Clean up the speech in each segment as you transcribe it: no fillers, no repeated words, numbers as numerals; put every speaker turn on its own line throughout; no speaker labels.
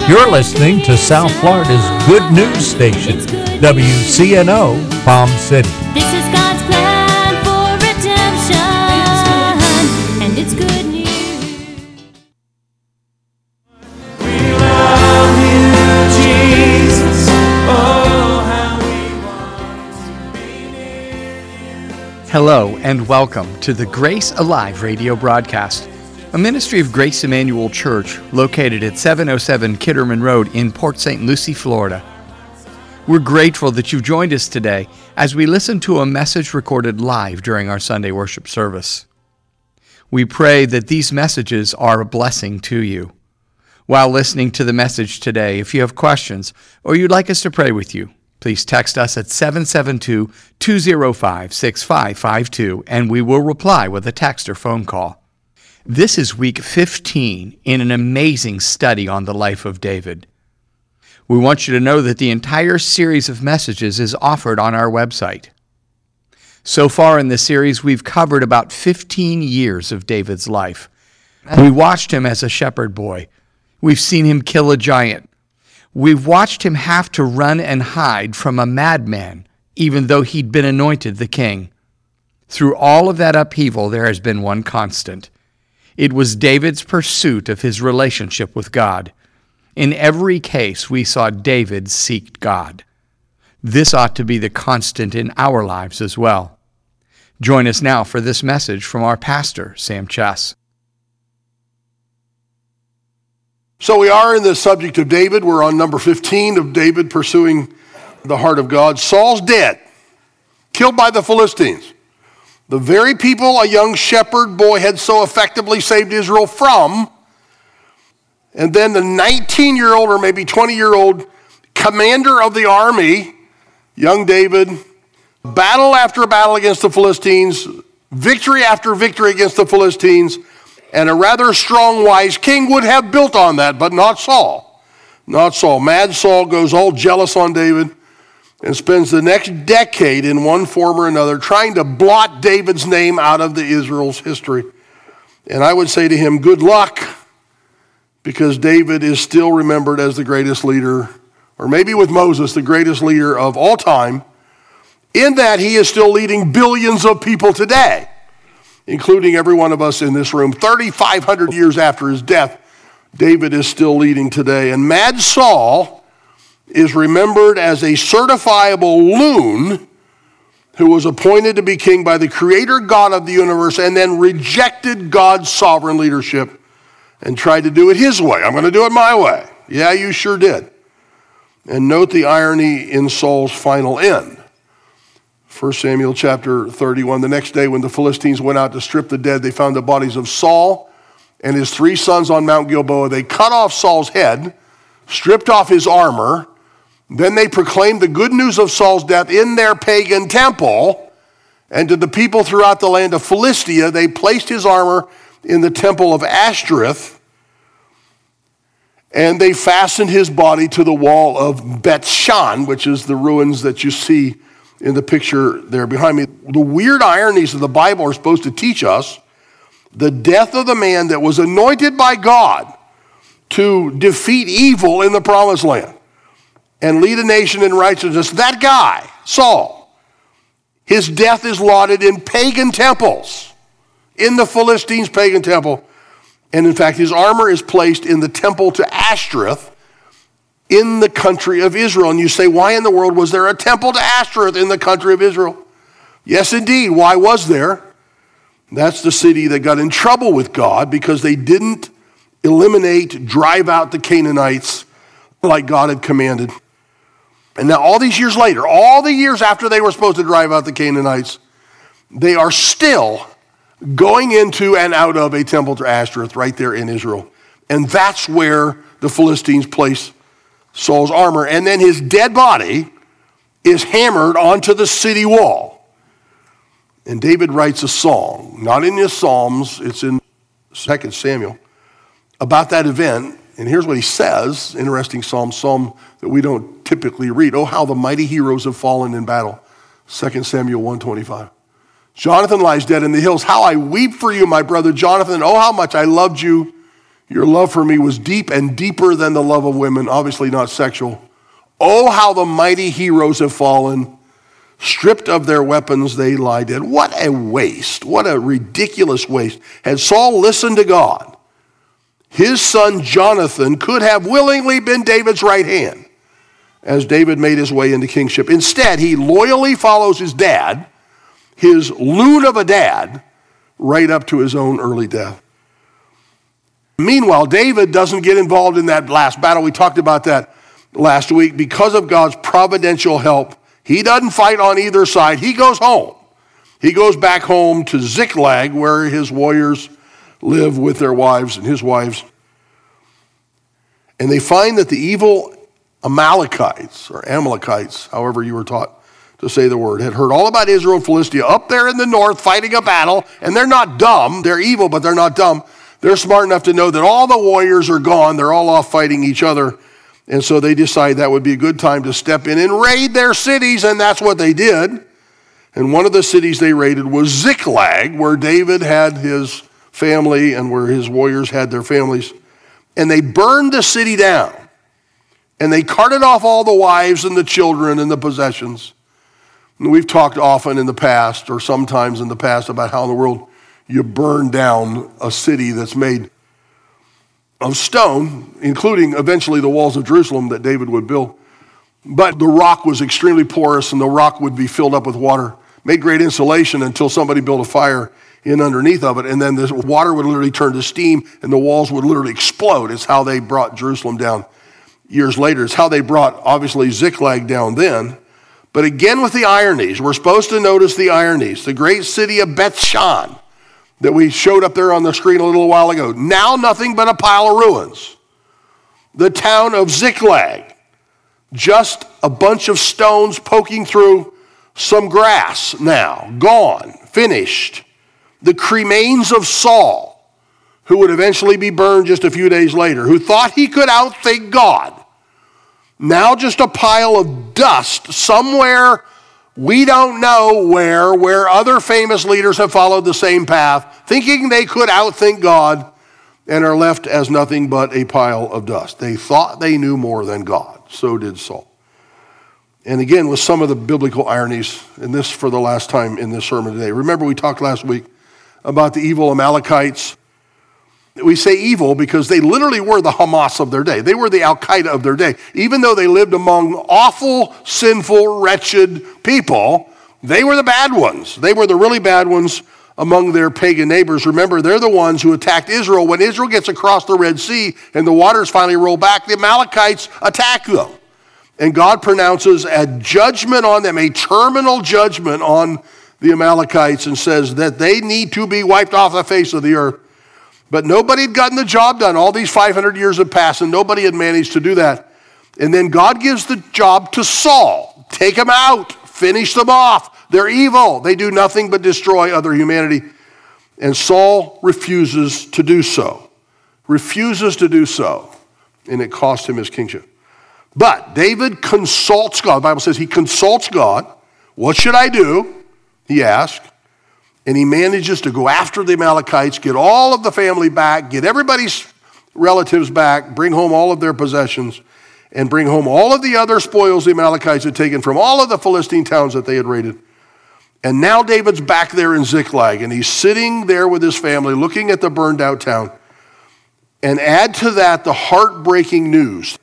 You're listening to South Florida's good news station, WCNO, Palm City.
This is God's plan for redemption, and it's good news.
We love you, Jesus. Oh, how we want to be near you.
Hello and welcome to the Grace Alive radio broadcast, a ministry of Grace Emmanuel Church located at 707 Kitterman Road in Port St. Lucie, Florida. We're grateful that you've joined us today as we listen to a message recorded live during our Sunday worship service. We pray that these messages are a blessing to you. While listening to the message today, if you have questions or you'd like us to pray with you, please text us at 772-205-6552 and we will reply with a text or phone call. This is week 15 in an amazing study on the life of David. We want you to know that the entire series of messages is offered on our website. So far in the series, we've covered about 15 years of David's life. We watched him as a shepherd boy. We've seen him kill a giant. We've watched him have to run and hide from a madman, even though he'd been anointed the king. Through all of that upheaval, there has been one constant. It was David's pursuit of his relationship with God. In every case, we saw David seek God. This ought to be the constant in our lives as well. Join us now for this message from our pastor, Sam Chess.
So we are in the subject of David. We're on number 15 of David pursuing the heart of God. Saul's dead, killed by the Philistines. The very people a young shepherd boy had so effectively saved Israel from, and then the 19-year-old or maybe 20-year-old commander of the army, young David, battle after battle against the Philistines, victory after victory against the Philistines, and a rather strong, wise king would have built on that, but not Saul. Not Saul. Mad Saul goes all jealous on David and spends the next decade in one form or another trying to blot David's name out of the Israel's history. And I would say to him, good luck, because David is still remembered as the greatest leader, or maybe with Moses, the greatest leader of all time, in that he is still leading billions of people today, including every one of us in this room. 3,500 years after his death, David is still leading today. And Mad Saul is remembered as a certifiable loon who was appointed to be king by the creator God of the universe and then rejected God's sovereign leadership and tried to do it his way. I'm going to do it my way. Yeah, you sure did. And note the irony in Saul's final end. 1 Samuel chapter 31, the next day when the Philistines went out to strip the dead, they found the bodies of Saul and his 3 sons on Mount Gilboa. They cut off Saul's head, stripped off his armor. Then they proclaimed the good news of Saul's death in their pagan temple, and to the people throughout the land of Philistia, they placed his armor in the temple of Ashtoreth, and they fastened his body to the wall of Beth-shan, which is the ruins that you see in the picture there behind me. The weird ironies of the Bible are supposed to teach us the death of the man that was anointed by God to defeat evil in the promised land and lead a nation in righteousness. That guy, Saul, his death is lauded in pagan temples, in the Philistines' pagan temple. And in fact, his armor is placed in the temple to Ashtoreth in the country of Israel. And you say, why in the world was there a temple to Ashtoreth in the country of Israel? Yes, indeed. Why was there? That's the city that got in trouble with God because they didn't drive out the Canaanites like God had commanded. And now all these years later, all the years after they were supposed to drive out the Canaanites, they are still going into and out of a temple to Ashtoreth right there in Israel. And that's where the Philistines place Saul's armor. And then his dead body is hammered onto the city wall. And David writes a song, not in his Psalms, it's in 2 Samuel, about that event. And here's what he says, interesting psalm that we don't typically read. Oh, how the mighty heroes have fallen in battle. 2 Samuel 1:25. Jonathan lies dead in the hills. How I weep for you, my brother Jonathan. Oh, how much I loved you. Your love for me was deep and deeper than the love of women, obviously not sexual. Oh, how the mighty heroes have fallen. Stripped of their weapons, they lie dead. What a waste. What a ridiculous waste. Had Saul listened to God, his son Jonathan could have willingly been David's right hand as David made his way into kingship. Instead, he loyally follows his dad, his loon of a dad, right up to his own early death. Meanwhile, David doesn't get involved in that last battle. We talked about that last week. Because of God's providential help, he doesn't fight on either side. He goes home. He goes back home to Ziklag, where his warriors live with their wives and his wives. And they find that the evil Amalekites, or Amalekites, however you were taught to say the word, had heard all about Israel and Philistia up there in the north fighting a battle. And they're not dumb. They're evil, but they're not dumb. They're smart enough to know that all the warriors are gone. They're all off fighting each other. And so they decide that would be a good time to step in and raid their cities, and that's what they did. And one of the cities they raided was Ziklag, where David had his family and where his warriors had their families. And they burned the city down. And they carted off all the wives and the children and the possessions. And we've talked often in the past, or sometimes in the past, about how in the world you burn down a city that's made of stone, including eventually the walls of Jerusalem that David would build. But the rock was extremely porous, and the rock would be filled up with water. Made great insulation until somebody built a fire in underneath of it, and then the water would literally turn to steam, and the walls would literally explode. It's how they brought Jerusalem down years later. It's how they brought, obviously, Ziklag down then. But again with the ironies, we're supposed to notice the ironies. The great city of Beth-shan that we showed up there on the screen a little while ago, now nothing but a pile of ruins. The town of Ziklag, just a bunch of stones poking through some grass now, gone, finished. The cremains of Saul, who would eventually be burned just a few days later, who thought he could outthink God. Now just a pile of dust somewhere, we don't know where other famous leaders have followed the same path, thinking they could outthink God, and are left as nothing but a pile of dust. They thought they knew more than God. So did Saul. And again, with some of the biblical ironies, and this for the last time in this sermon today. Remember, we talked last week about the evil Amalekites. We say evil because they literally were the Hamas of their day. They were the Al-Qaeda of their day. Even though they lived among awful, sinful, wretched people, they were the bad ones. They were the really bad ones among their pagan neighbors. Remember, they're the ones who attacked Israel. When Israel gets across the Red Sea and the waters finally roll back, the Amalekites attack them. And God pronounces a judgment on them, a terminal judgment on the Amalekites, and says that they need to be wiped off the face of the earth. But nobody had gotten the job done. All these 500 years had passed, and nobody had managed to do that. And then God gives the job to Saul. Take them out. Finish them off. They're evil. They do nothing but destroy other humanity. And Saul refuses to do so. Refuses to do so. And it cost him his kingship. But David consults God. The Bible says he consults God. What should I do? He asks. And he manages to go after the Amalekites, get all of the family back, get everybody's relatives back, bring home all of their possessions, and bring home all of the other spoils the Amalekites had taken from all of the Philistine towns that they had raided. And now David's back there in Ziklag, and he's sitting there with his family looking at the burned out town. And add to that the heartbreaking news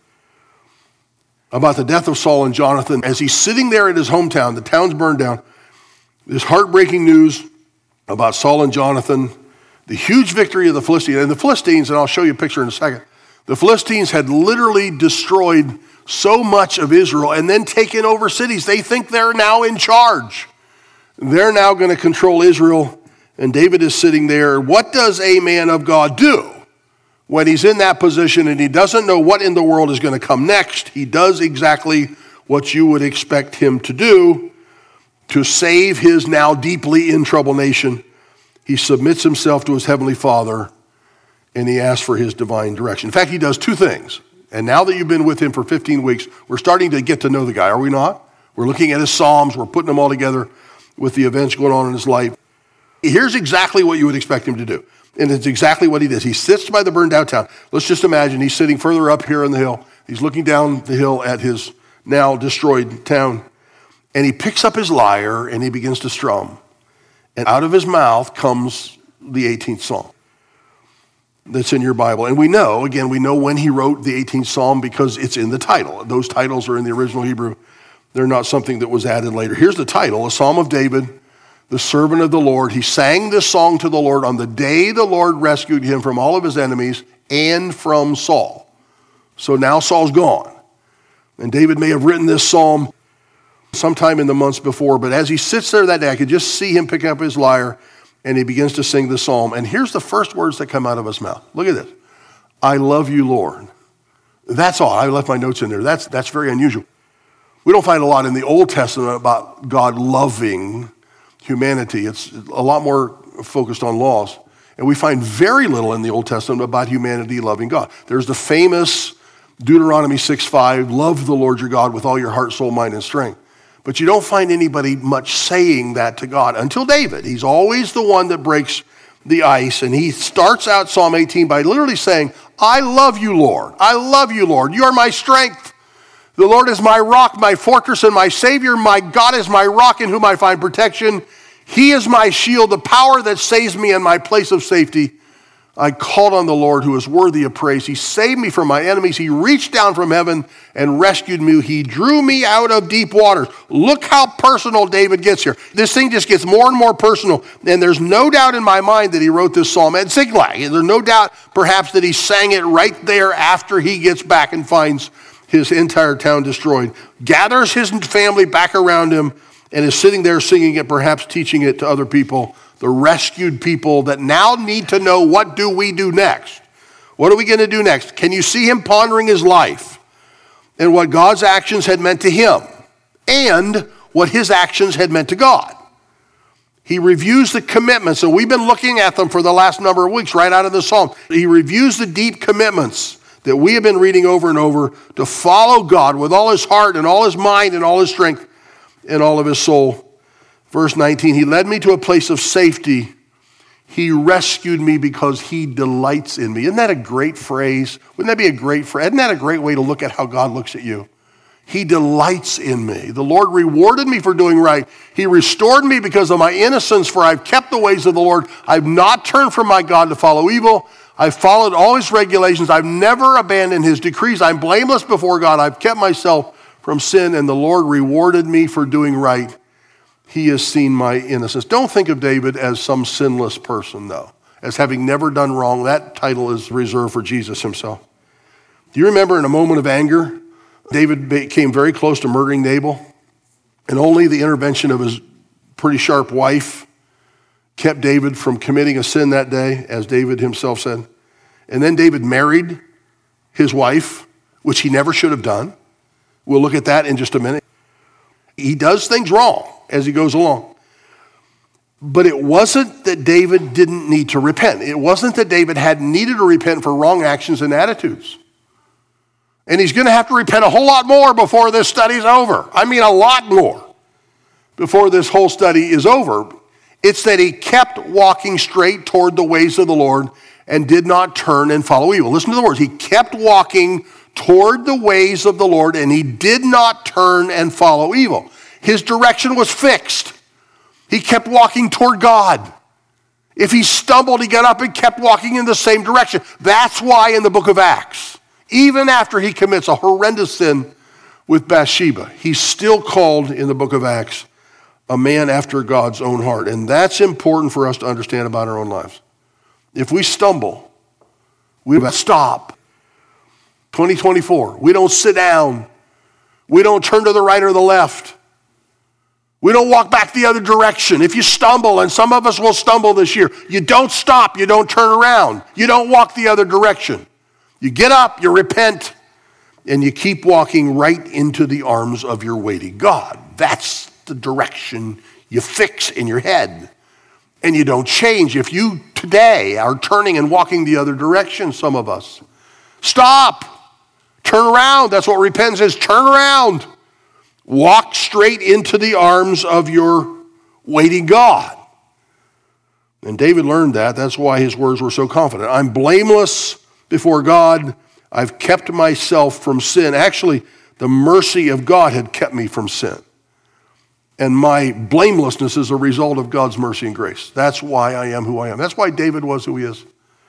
about the death of Saul and Jonathan. As he's sitting there in his hometown, the town's burned down, this heartbreaking news about Saul and Jonathan, the huge victory of the Philistines. And the Philistines, and I'll show you a picture in a second, the Philistines had literally destroyed so much of Israel and then taken over cities. They think they're now in charge. They're now going to control Israel, and David is sitting there. What does a man of God do when he's in that position and he doesn't know what in the world is going to come next? He does exactly what you would expect him to do to save his now deeply in trouble nation. He submits himself to his heavenly Father, and he asks for his divine direction. In fact, he does two things. And now that you've been with him for 15 weeks, we're starting to get to know the guy, are we not? We're looking at his Psalms. We're putting them all together with the events going on in his life. Here's exactly what you would expect him to do. And it's exactly what he does. He sits by the burned out town. Let's just imagine he's sitting further up here on the hill. He's looking down the hill at his now destroyed town. And he picks up his lyre and he begins to strum. And out of his mouth comes the 18th Psalm that's in your Bible. And we know when he wrote the 18th Psalm because it's in the title. Those titles are in the original Hebrew. They're not something that was added later. Here's the title, a Psalm of David, the servant of the Lord. He sang this song to the Lord on the day the Lord rescued him from all of his enemies and from Saul. So now Saul's gone. And David may have written this psalm sometime in the months before, but as he sits there that day, I could just see him picking up his lyre and he begins to sing the psalm. And here's the first words that come out of his mouth. Look at this. I love you, Lord. That's all. I left my notes in there. That's very unusual. We don't find a lot in the Old Testament about God loving humanity. It's a lot more focused on laws. And we find very little in the Old Testament about humanity loving God. There's the famous Deuteronomy 6:5, love the Lord your God with all your heart, soul, mind, and strength. But you don't find anybody much saying that to God until David. He's always the one that breaks the ice. And he starts out Psalm 18 by literally saying, I love you, Lord. I love you, Lord. You are my strength. The Lord is my rock, my fortress, and my Savior. My God is my rock in whom I find protection. He is my shield, the power that saves me in my place of safety. I called on the Lord who is worthy of praise. He saved me from my enemies. He reached down from heaven and rescued me. He drew me out of deep waters. Look how personal David gets here. This thing just gets more and more personal. And there's no doubt in my mind that he wrote this psalm at Ziklag. There's no doubt perhaps that he sang it right there after he gets back and finds his entire town destroyed. Gathers his family back around him and is sitting there singing it, perhaps teaching it to other people, the rescued people that now need to know, what do we do next? What are we going to do next? Can you see him pondering his life and what God's actions had meant to him and what his actions had meant to God? He reviews the commitments, and we've been looking at them for the last number of weeks right out of the Psalm. He reviews the deep commitments that we have been reading over and over to follow God with all his heart and all his mind and all his strength and all of his soul. Verse 19, he led me to a place of safety. He rescued me because he delights in me. Isn't that a great phrase? Wouldn't that be a great phrase? Isn't that a great way to look at how God looks at you? He delights in me. The Lord rewarded me for doing right. He restored me because of my innocence, for I've kept the ways of the Lord. I've not turned from my God to follow evil. I've followed all his regulations. I've never abandoned his decrees. I'm blameless before God. I've kept myself from sin, and the Lord rewarded me for doing right. He has seen my innocence. Don't think of David as some sinless person, though, as having never done wrong. That title is reserved for Jesus himself. Do you remember in a moment of anger, David came very close to murdering Nabal, and only the intervention of his pretty sharp wife kept David from committing a sin that day, as David himself said. And then David married his wife, which he never should have done. We'll look at that in just a minute. He does things wrong as he goes along. But it wasn't that David didn't need to repent. It wasn't that David had needed to repent for wrong actions and attitudes. And he's going to have to repent a whole lot more before this study's over. I mean, a lot more before this whole study is over. It's that he kept walking straight toward the ways of the Lord and did not turn and follow evil. Listen to the words. He kept walking toward the ways of the Lord, and he did not turn and follow evil. His direction was fixed. He kept walking toward God. If he stumbled, he got up and kept walking in the same direction. That's why in the book of Acts, even after he commits a horrendous sin with Bathsheba, he's still called in the book of Acts a man after God's own heart. And that's important for us to understand about our own lives. If we stumble, we stop. 2024, we don't sit down. We don't turn to the right or the left. We don't walk back the other direction. If you stumble, and some of us will stumble this year, you don't stop, you don't turn around, you don't walk the other direction. You get up, you repent, and you keep walking right into the arms of your waiting God. That's the direction you fix in your head. And you don't change. If you today are turning and walking the other direction, some of us, stop. Turn around. That's what repentance is. Turn around. Walk straight into the arms of your waiting God. And David learned that. That's why his words were so confident. I'm blameless before God. I've kept myself from sin. Actually, the mercy of God had kept me from sin. And my blamelessness is a result of God's mercy and grace. That's why I am who I am. That's why David was who he is.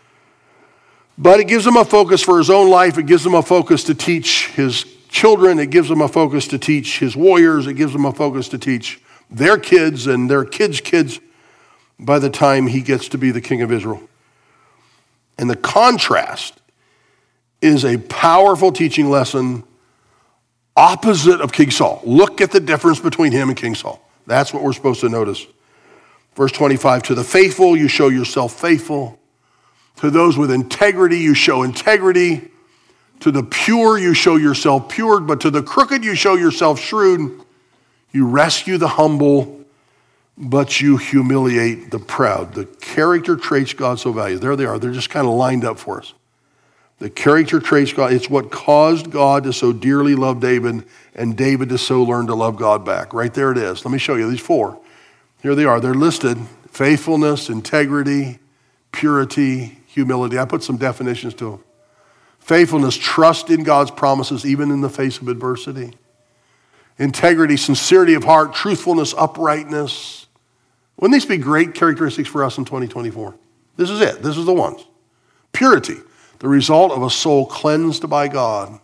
But it gives him a focus for his own life. It gives him a focus to teach his children. It gives him a focus to teach his warriors. It gives him a focus to teach their kids and their kids' kids by the time he gets to be the king of Israel. And the contrast is a powerful teaching lesson opposite of King Saul. Look at the difference between him and King Saul. That's what we're supposed to notice. Verse 25, to the faithful, you show yourself faithful. To those with integrity, you show integrity. To the pure, you show yourself pure. But to the crooked, you show yourself shrewd. You rescue the humble, but you humiliate the proud. The character traits God so values. There they are. They're just kind of lined up for us. The character traits God. It's what caused God to so dearly love David and David to so learn to love God back. Right there it is. Let me show you these four. Here they are. They're listed. Faithfulness, integrity, purity, humility. I put some definitions to them. Faithfulness, trust in God's promises even in the face of adversity. Integrity, sincerity of heart, truthfulness, uprightness. Wouldn't these be great characteristics for us in 2024? This is it. This is the ones. Purity, the result of a soul cleansed by God.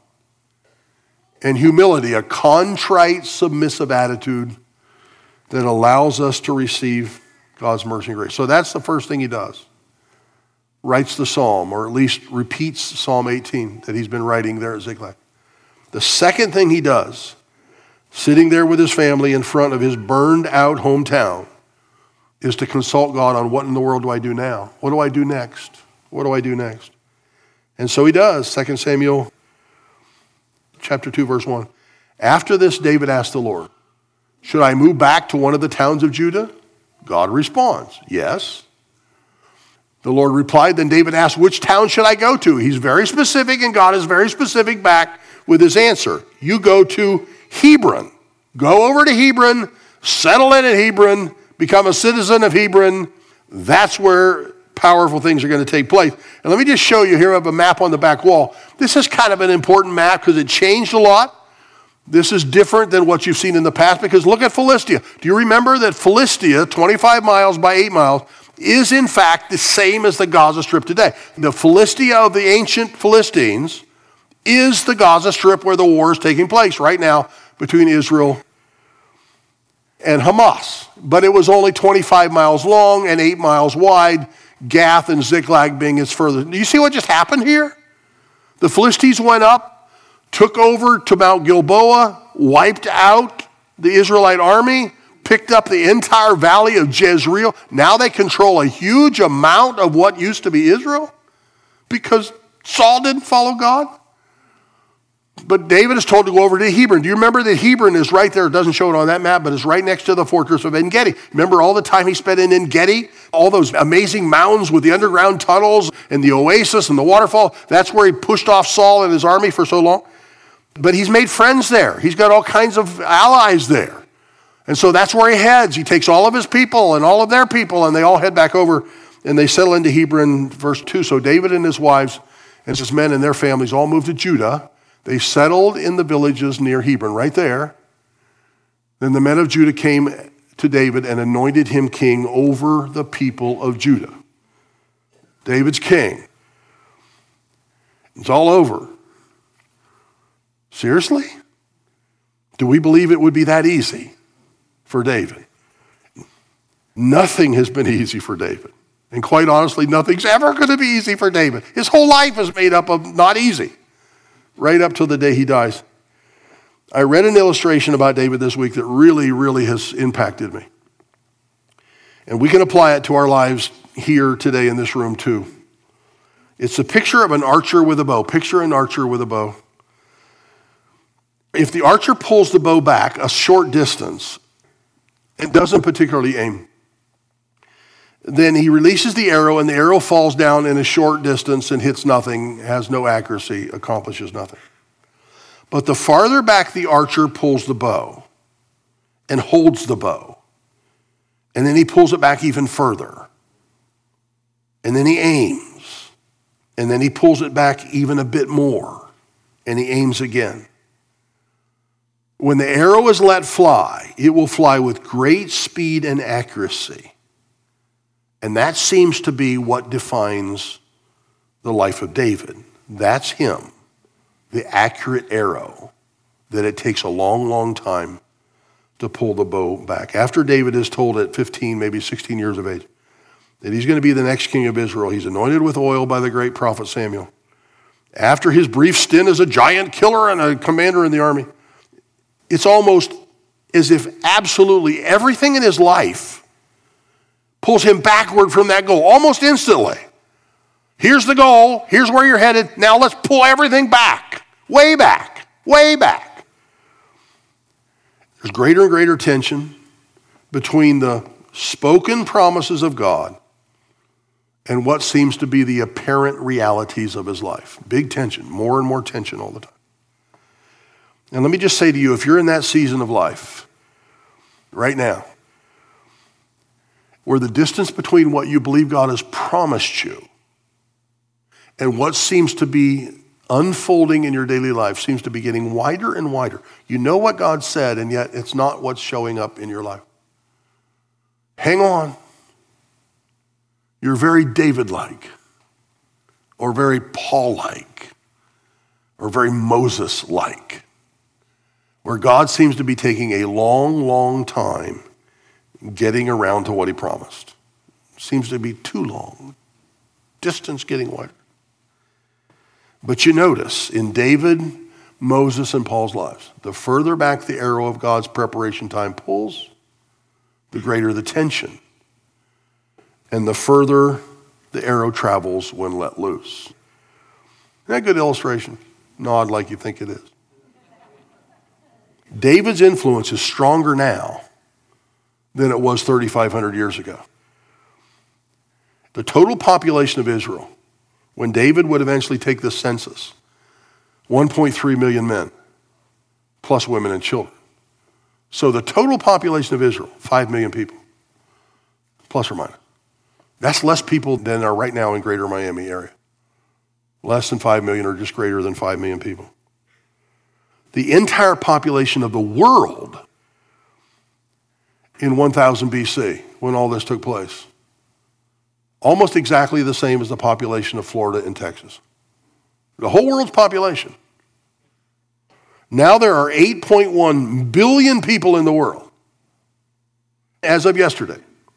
And humility, a contrite, submissive attitude that allows us to receive God's mercy and grace. So that's the first thing he does. Writes the psalm, or at least repeats Psalm 18 that he's been writing there at Ziklag. The second thing he does, sitting there with his family in front of his burned out hometown, is to consult God on what in the world do I do now? What do I do next? What do I do next? And so he does. 2 Samuel chapter 2, verse 1. After this, David asked the Lord, should I move back to one of the towns of Judah? God responds, yes. The Lord replied, then David asked, which town should I go to? He's very specific, and God is very specific back with his answer. You go to Hebron. Go over to Hebron, settle in at Hebron, become a citizen of Hebron. That's where powerful things are going to take place. And let me just show you here. I have a map on the back wall. This is kind of an important map because it changed a lot. This is different than what you've seen in the past because look at Philistia. Do you remember that Philistia, 25 miles by 8 miles, is in fact the same as the Gaza Strip today? The Philistia of the ancient Philistines is the Gaza Strip where the war is taking place right now between Israel and Hamas. But it was only 25 miles long and 8 miles wide, Gath and Ziklag being its further. Do you see what just happened here? The Philistines went up, took over to Mount Gilboa, wiped out the Israelite army, picked up the entire valley of Jezreel. Now they control a huge amount of what used to be Israel because Saul didn't follow God. But David is told to go over to Hebron. Do you remember that Hebron is right there? It doesn't show it on that map, but it's right next to the fortress of En-Gedi. Remember all the time he spent in En-Gedi? All those amazing mountains with the underground tunnels and the oasis and the waterfall. That's where he pushed off Saul and his army for so long. But he's made friends there. He's got all kinds of allies there. And so that's where he heads. He takes all of his people and all of their people, and they all head back over, and they settle into Hebron, verse 2. So David and his wives and his men and their families all moved to Judah. They settled in the villages near Hebron, right there. Then the men of Judah came to David and anointed him king over the people of Judah. David's king. It's all over. Seriously? Do we believe it would be that easy for David? Nothing has been easy for David. And quite honestly, nothing's ever going to be easy for David. His whole life is made up of not easy, right up till the day he dies. I read an illustration about David this week that really, really has impacted me. And we can apply it to our lives here today in this room too. It's a picture of an archer with a bow. Picture an archer with a bow. If the archer pulls the bow back a short distance and doesn't particularly aim, then he releases the arrow and the arrow falls down in a short distance and hits nothing, has no accuracy, accomplishes nothing. But the farther back the archer pulls the bow and holds the bow, and then he pulls it back even further, And then he aims. And then he pulls it back even a bit more. And he aims again. When the arrow is let fly, it will fly with great speed and accuracy. And that seems to be what defines the life of David. That's him, the accurate arrow, that it takes a long, long time to pull the bow back. After David is told at 15, maybe 16 years of age, that he's going to be the next king of Israel, he's anointed with oil by the great prophet Samuel. After his brief stint as a giant killer and a commander in the army, it's almost as if absolutely everything in his life pulls him backward from that goal, almost instantly. Here's the goal. Here's where you're headed. Now let's pull everything back, way back, way back. There's greater and greater tension between the spoken promises of God and what seems to be the apparent realities of his life. Big tension, more and more tension all the time. And let me just say to you, if you're in that season of life right now, where the distance between what you believe God has promised you and what seems to be unfolding in your daily life seems to be getting wider and wider. You know what God said, and yet it's not what's showing up in your life. Hang on. You're very David-like, or very Paul-like, or very Moses-like, where God seems to be taking a long, long time getting around to what he promised. Seems to be too long. Distance getting wider. But you notice in David, Moses, and Paul's lives, the further back the arrow of God's preparation time pulls, the greater the tension. And the further the arrow travels when let loose. Isn't that a good illustration? Nod like you think it is. David's influence is stronger now than it was 3,500 years ago. The total population of Israel, when David would eventually take the census, 1.3 million men, plus women and children. So the total population of Israel, 5 million people, plus or minus. That's less people than are right now in greater Miami area. Less than 5 million or just greater than 5 million people. The entire population of the world in 1000 BC, when all this took place, almost exactly the same as the population of Florida and Texas. The whole world's population. Now there are 8.1 billion people in the world as of yesterday.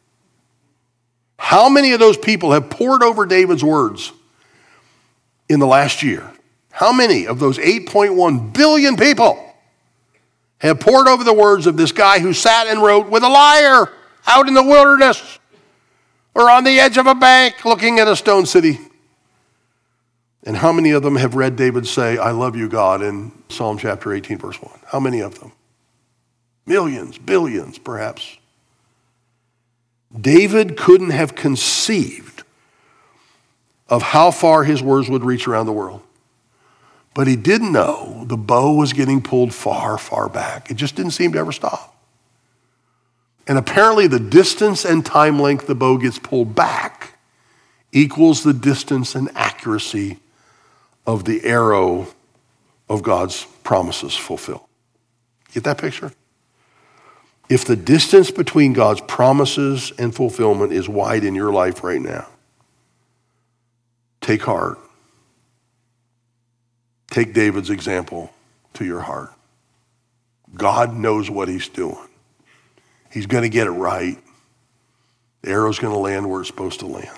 How many of those people have pored over David's words in the last year? How many of those 8.1 billion people have pored over the words of this guy who sat and wrote with a lyre out in the wilderness or on the edge of a bank looking at a stone city? And how many of them have read David say, I love you, God, in Psalm chapter 18, verse 1? How many of them? Millions, billions, perhaps. David couldn't have conceived of how far his words would reach around the world. But he did know the bow was getting pulled far, far back. It just didn't seem to ever stop. And apparently the distance and time length the bow gets pulled back equals the distance and accuracy of the arrow of God's promises fulfilled. Get that picture? If the distance between God's promises and fulfillment is wide in your life right now, take heart. Take David's example to your heart. God knows what he's doing. He's going to get it right. The arrow's going to land where it's supposed to land.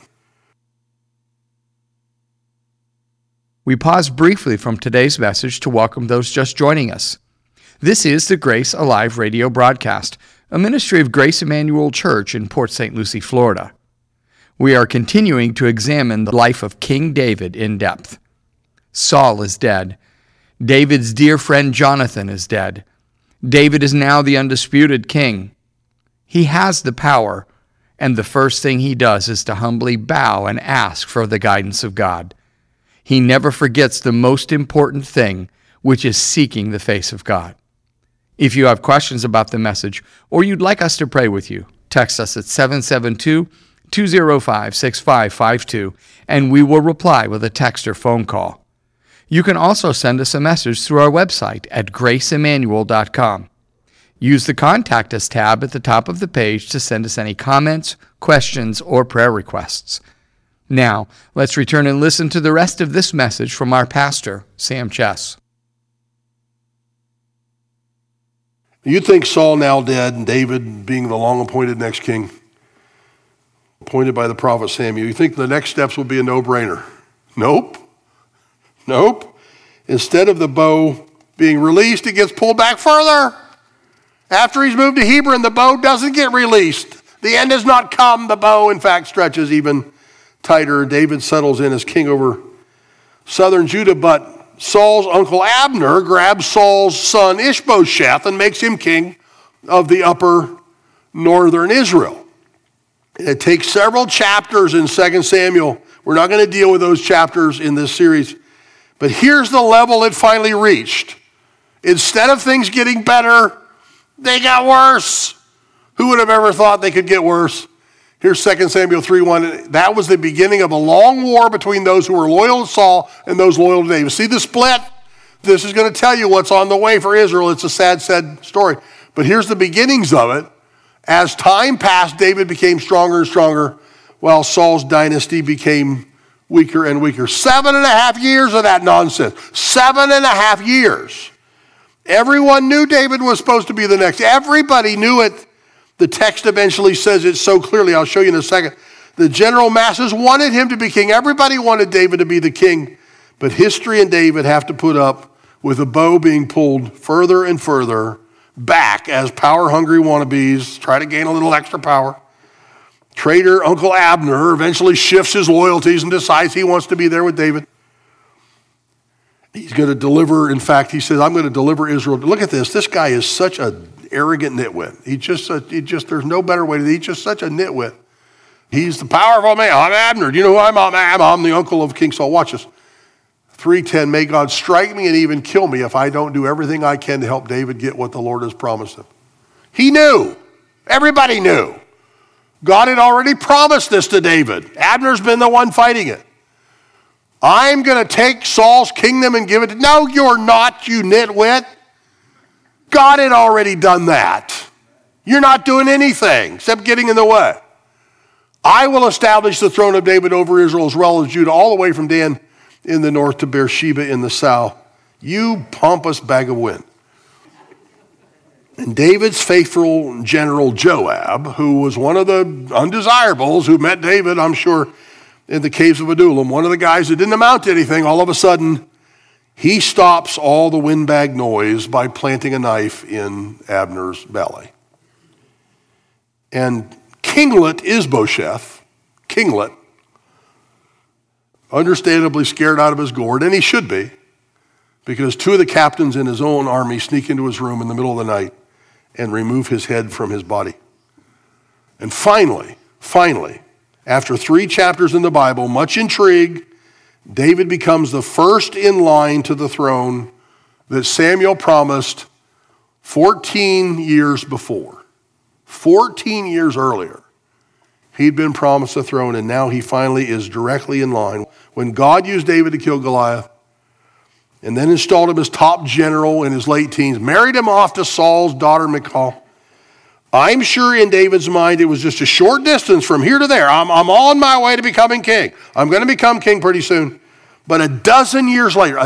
We pause briefly from today's message to welcome those just joining us. This is the Grace Alive radio broadcast, a ministry of Grace Emmanuel Church in Port St. Lucie, Florida. We are continuing to examine the life of King David in depth. Saul is dead. David's dear friend Jonathan is dead. David is now the undisputed king. He has the power, and the first thing he does is to humbly bow and ask for the guidance of God. He never forgets the most important thing, which is seeking the face of God. If you have questions about the message, or you'd like us to pray with you, text us at 205-6552, and we will reply with a text or phone call. You can also send us a message through our website at graceemmanuel.com. Use the Contact Us tab at the top of the page to send us any comments, questions, or prayer requests. Now, let's return and listen to the rest of this message from our pastor, Sam Chess.
You'd think Saul now dead and David being the long-appointed next king, appointed by the prophet Samuel, you think the next steps would be a no-brainer. Nope. Instead of the bow being released, it gets pulled back further. After he's moved to Hebron, the bow doesn't get released. The end has not come. The bow, in fact, stretches even tighter. David settles in as king over southern Judah, but Saul's uncle Abner grabs Saul's son Ishbosheth and makes him king of the upper northern Israel. It takes several chapters in 2 Samuel. We're not going to deal with those chapters in this series. But here's the level it finally reached. Instead of things getting better, they got worse. Who would have ever thought they could get worse? Here's 2 Samuel 3:1. That was the beginning of a long war between those who were loyal to Saul and those loyal to David. See the split? This is going to tell you what's on the way for Israel. It's a sad story. But here's the beginnings of it. As time passed, David became stronger and stronger, while Saul's dynasty became weaker and weaker. 7.5 years of that nonsense. 7.5 years. Everyone knew David was supposed to be the next. Everybody knew it. The text eventually says it so clearly. I'll show you in a second. The general masses wanted him to be king. Everybody wanted David to be the king. But history and David have to put up with the bow being pulled further and further back as power-hungry wannabes try to gain a little extra power. Traitor Uncle Abner eventually shifts his loyalties and decides he wants to be there with David. He's going to deliver, in fact, he says, I'm going to deliver Israel. Look at this. This guy is such an arrogant nitwit. There's no better way to, he's just such a nitwit. He's the powerful man. I'm Abner. Do you know who I'm? I'm the uncle of King Saul. Watch this. 3:10, may God strike me and even kill me if I don't do everything I can to help David get what the Lord has promised him. He knew. Everybody knew. God had already promised this to David. Abner's been the one fighting it. I'm going to take Saul's kingdom and give it to... No, you're not, you nitwit. God had already done that. You're not doing anything except getting in the way. I will establish the throne of David over Israel as well as Judah, all the way from Dan in the north to Beersheba in the south. You pompous bag of wind. And David's faithful general Joab, who was one of the undesirables who met David, I'm sure, in the caves of Adullam, one of the guys that didn't amount to anything, all of a sudden, he stops all the windbag noise by planting a knife in Abner's belly. And Kinglet Ishbosheth, Kinglet, understandably scared out of his gourd, and he should be, because two of the captains in his own army sneak into his room in the middle of the night and remove his head from his body. And finally, after 3 chapters in the Bible, much intrigue, David becomes the first in line to the throne that Samuel promised 14 years before. 14 years earlier, he'd been promised the throne, and now he finally is directly in line. When God used David to kill Goliath, and then installed him as top general in his late teens, married him off to Saul's daughter Michal, I'm sure in David's mind it was just a short distance from here to there. I'm on my way to becoming king. I'm going to become king pretty soon. But a dozen years later,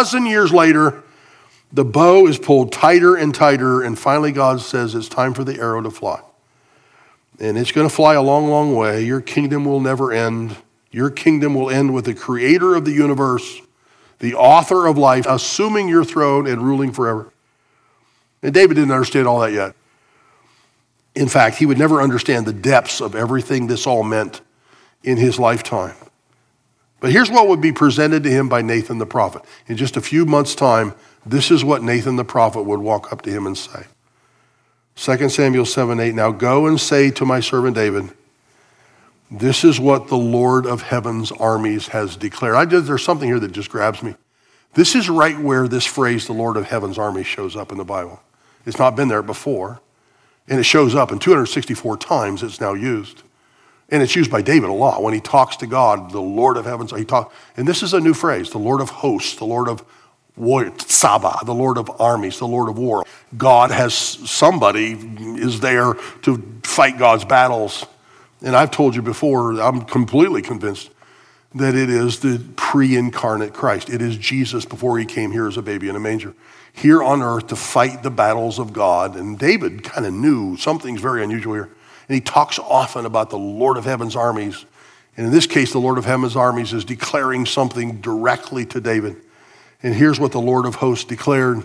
the bow is pulled tighter and tighter, and finally God says it's time for the arrow to fly. And it's going to fly a long, long way. Your kingdom will never end. Your kingdom will end with the creator of the universe, the author of life, assuming your throne and ruling forever. And David didn't understand all that yet. In fact, he would never understand the depths of everything this all meant in his lifetime. But here's what would be presented to him by Nathan the prophet. In just a few months' time, this is what Nathan the prophet would walk up to him and say. 2 Samuel 7:8, now go and say to my servant David, this is what the Lord of heaven's armies has declared. There's something here that just grabs me. This is right where this phrase, the Lord of heaven's armies, shows up in the Bible. It's not been there before. And it shows up in 264 times it's now used. And it's used by David a lot. When he talks to God, the Lord of heavens, and this is a new phrase, the Lord of hosts, the Lord of warrior, Tsaba, the Lord of armies, the Lord of war. God has somebody is there to fight God's battles. And I've told you before, I'm completely convinced that it is the pre-incarnate Christ. It is Jesus before he came here as a baby in a manger, here on earth to fight the battles of God. And David kind of knew something's very unusual here. And he talks often about the Lord of heaven's armies. And in this case, the Lord of heaven's armies is declaring something directly to David. And here's what the Lord of hosts declared.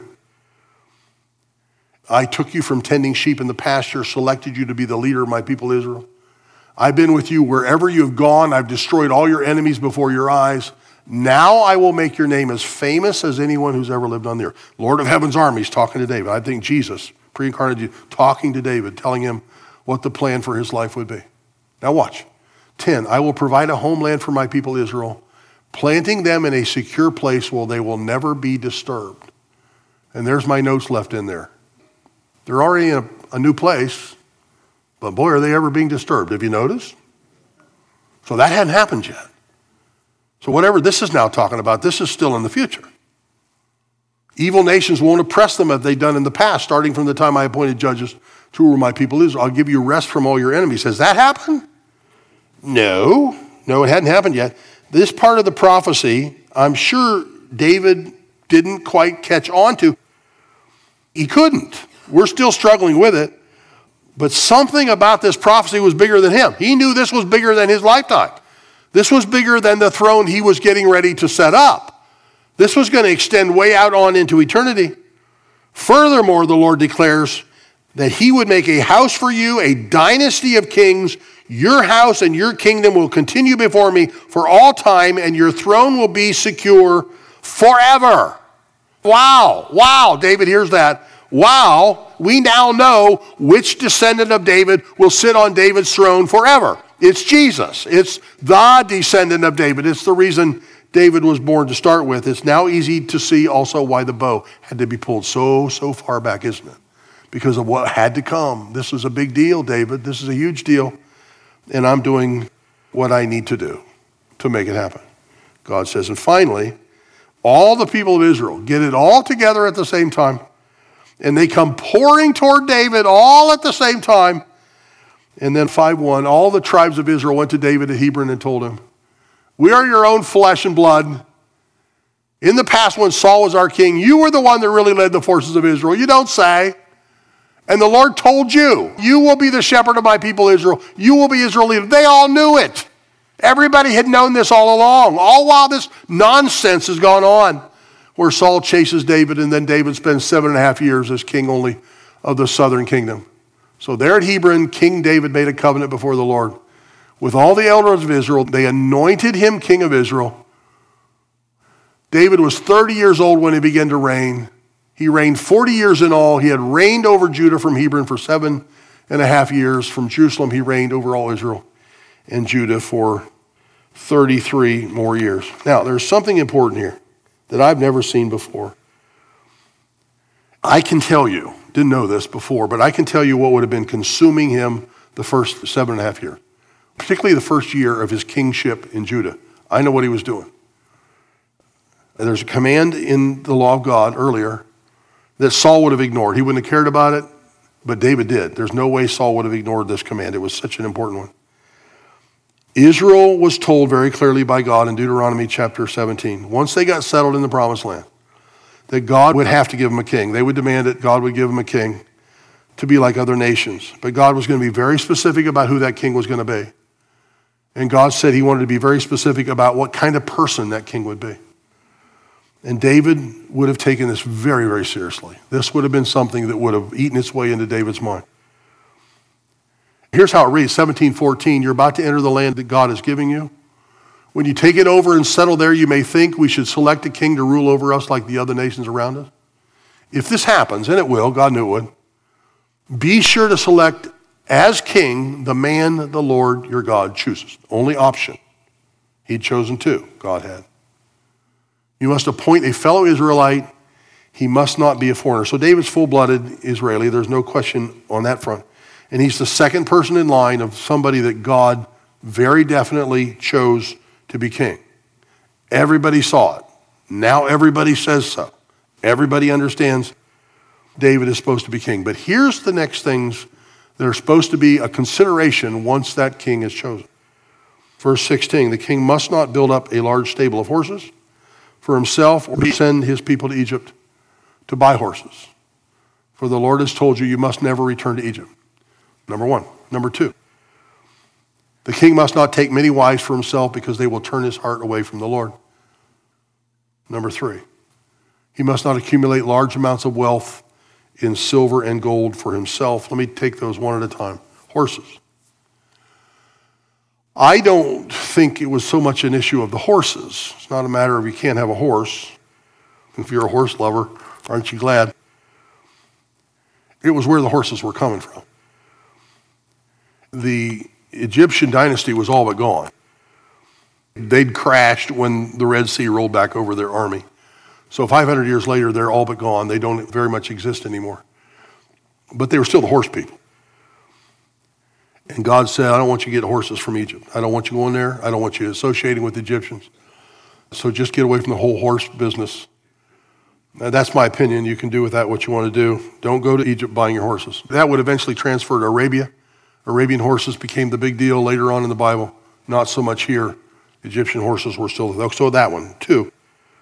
I took you from tending sheep in the pasture, selected you to be the leader of my people Israel. I've been with you wherever you have gone. I've destroyed all your enemies before your eyes. Now I will make your name as famous as anyone who's ever lived on the earth. Lord of heaven's armies talking to David. I think Jesus, pre-incarnate Jesus, talking to David, telling him what the plan for his life would be. Now watch. 10, I will provide a homeland for my people Israel, planting them in a secure place where they will never be disturbed. And there's my notes left in there. They're already in a new place, but boy, are they ever being disturbed. Have you noticed? So that hadn't happened yet. So whatever this is now talking about, this is still in the future. Evil nations won't oppress them as they've done in the past, starting from the time I appointed judges to rule my people Israel. I'll give you rest from all your enemies. Has that happened? No, it hadn't happened yet. This part of the prophecy, I'm sure David didn't quite catch on to. He couldn't. We're still struggling with it. But something about this prophecy was bigger than him. He knew this was bigger than his lifetime. This was bigger than the throne he was getting ready to set up. This was going to extend way out on into eternity. Furthermore, the Lord declares that he would make a house for you, a dynasty of kings. Your house and your kingdom will continue before me for all time, and your throne will be secure forever. Wow, David hears that. Wow, we now know which descendant of David will sit on David's throne forever. It's Jesus. It's the descendant of David. It's the reason David was born to start with. It's now easy to see also why the bow had to be pulled so far back, isn't it? Because of what had to come. This was a big deal, David. This is a huge deal. And I'm doing what I need to do to make it happen. God says, and finally, all the people of Israel get it all together at the same time. And they come pouring toward David all at the same time. And then 5:1, all the tribes of Israel went to David at Hebron and told him, we are your own flesh and blood. In the past when Saul was our king, you were the one that really led the forces of Israel. You don't say. And the Lord told you, you will be the shepherd of my people Israel. You will be Israel leader. They all knew it. Everybody had known this all along, all while this nonsense has gone on, where Saul chases David, and then David spends 7.5 years as king only of the southern kingdom. So there at Hebron, King David made a covenant before the Lord with all the elders of Israel. They anointed him king of Israel. David was 30 years old when he began to reign. He reigned 40 years in all. He had reigned over Judah from Hebron for 7.5 years. From Jerusalem, he reigned over all Israel and Judah for 33 more years. Now, there's something important here that I've never seen before. I can tell you, didn't know this before, but I can tell you what would have been consuming him the first 7.5 years, particularly the first year of his kingship in Judah. I know what he was doing. There's a command in the law of God earlier that Saul would have ignored. He wouldn't have cared about it, but David did. There's no way Saul would have ignored this command. It was such an important one. Israel was told very clearly by God in Deuteronomy chapter 17, once they got settled in the promised land, that God would have to give them a king. They would demand it. God would give them a king to be like other nations. But God was going to be very specific about who that king was going to be. And God said he wanted to be very specific about what kind of person that king would be. And David would have taken this very, very seriously. This would have been something that would have eaten its way into David's mind. Here's how it reads, 17:14, you're about to enter the land that God is giving you. When you take it over and settle there, you may think we should select a king to rule over us like the other nations around us. If this happens, and it will, God knew it would, be sure to select as king the man the Lord your God chooses. Only option. He'd chosen two, God had. You must appoint a fellow Israelite. He must not be a foreigner. So David's full-blooded Israeli. There's no question on that front. And he's the second person in line of somebody that God very definitely chose to be king. Everybody saw it. Now everybody says so. Everybody understands David is supposed to be king. But here's the next things that are supposed to be a consideration once that king is chosen. Verse 16, the king must not build up a large stable of horses for himself or send his people to Egypt to buy horses. For the Lord has told you, you must never return to Egypt. Number one. Number two, the king must not take many wives for himself because they will turn his heart away from the Lord. Number three, he must not accumulate large amounts of wealth in silver and gold for himself. Let me take those one at a time. Horses. I don't think it was so much an issue of the horses. It's not a matter of you can't have a horse. If you're a horse lover, aren't you glad? It was where the horses were coming from. The Egyptian dynasty was all but gone. They'd crashed when the Red Sea rolled back over their army. So 500 years later, they're all but gone. They don't very much exist anymore. But they were still the horse people. And God said, I don't want you to get horses from Egypt. I don't want you going there. I don't want you associating with the Egyptians. So just get away from the whole horse business. Now, that's my opinion. You can do with that what you want to do. Don't go to Egypt buying your horses. That would eventually transfer to Arabia. Arabian horses became the big deal later on in the Bible. Not so much here. Egyptian horses were still, so that one. Two,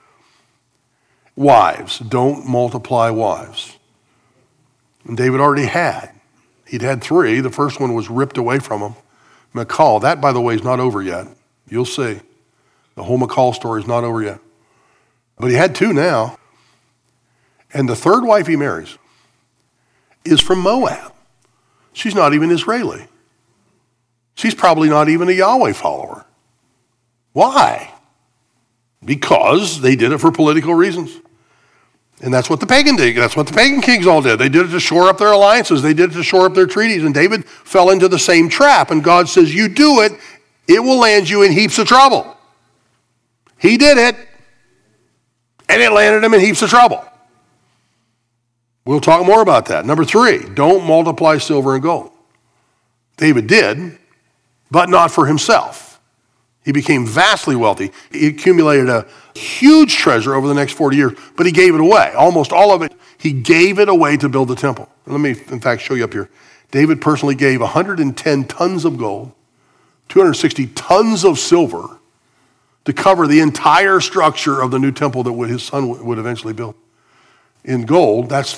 wives. Don't multiply wives. And David already had. He'd had three. The first one was ripped away from him. Michal, that, by the way, is not over yet. You'll see. The whole Michal story is not over yet. But he had two now. And the third wife he marries is from Moab. She's not even Israeli. She's probably not even a Yahweh follower. Why? Because they did it for political reasons. And that's what the pagan did. That's what the pagan kings all did. They did it to shore up their alliances. They did it to shore up their treaties. And David fell into the same trap. And God says, you do it, it will land you in heaps of trouble. He did it, and it landed him in heaps of trouble. We'll talk more about that. Number three, don't multiply silver and gold. David did, but not for himself. He became vastly wealthy. He accumulated a huge treasure over the next 40 years, but he gave it away. Almost all of it, he gave it away to build the temple. Let me, in fact, show you up here. David personally gave 110 tons of gold, 260 tons of silver to cover the entire structure of the new temple that his son would eventually build. In gold, that's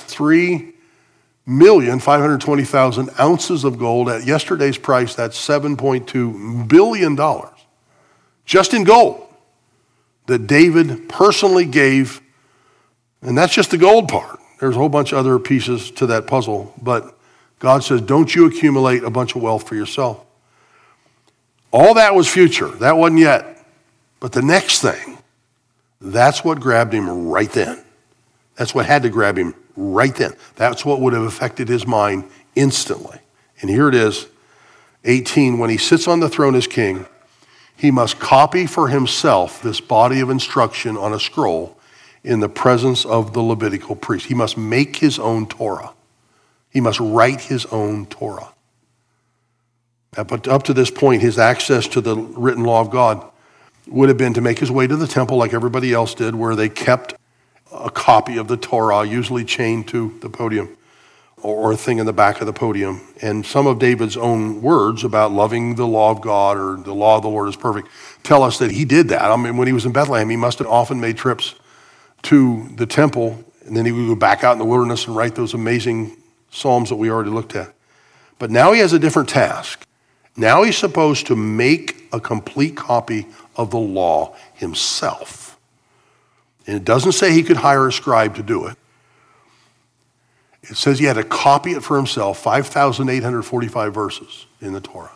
3,520,000 ounces of gold. At yesterday's price, that's $7.2 billion. Just in gold that David personally gave, and that's just the gold part. There's a whole bunch of other pieces to that puzzle, but God says, don't you accumulate a bunch of wealth for yourself. All that was future. That wasn't yet. But the next thing, that's what grabbed him right then. That's what had to grab him right then. That's what would have affected his mind instantly. And here it is, 18, when he sits on the throne as king, he must copy for himself this body of instruction on a scroll in the presence of the Levitical priest. He must make his own Torah. He must write his own Torah. But up to this point, his access to the written law of God would have been to make his way to the temple like everybody else did, where they kept a copy of the Torah, usually chained to the podium, or a thing in the back of the podium. And some of David's own words about loving the law of God or the law of the Lord is perfect tell us that he did that. I mean, when he was in Bethlehem, he must have often made trips to the temple, and then he would go back out in the wilderness and write those amazing psalms that we already looked at. But now he has a different task. Now he's supposed to make a complete copy of the law himself. And it doesn't say he could hire a scribe to do it. It says he had to copy it for himself, 5,845 verses in the Torah,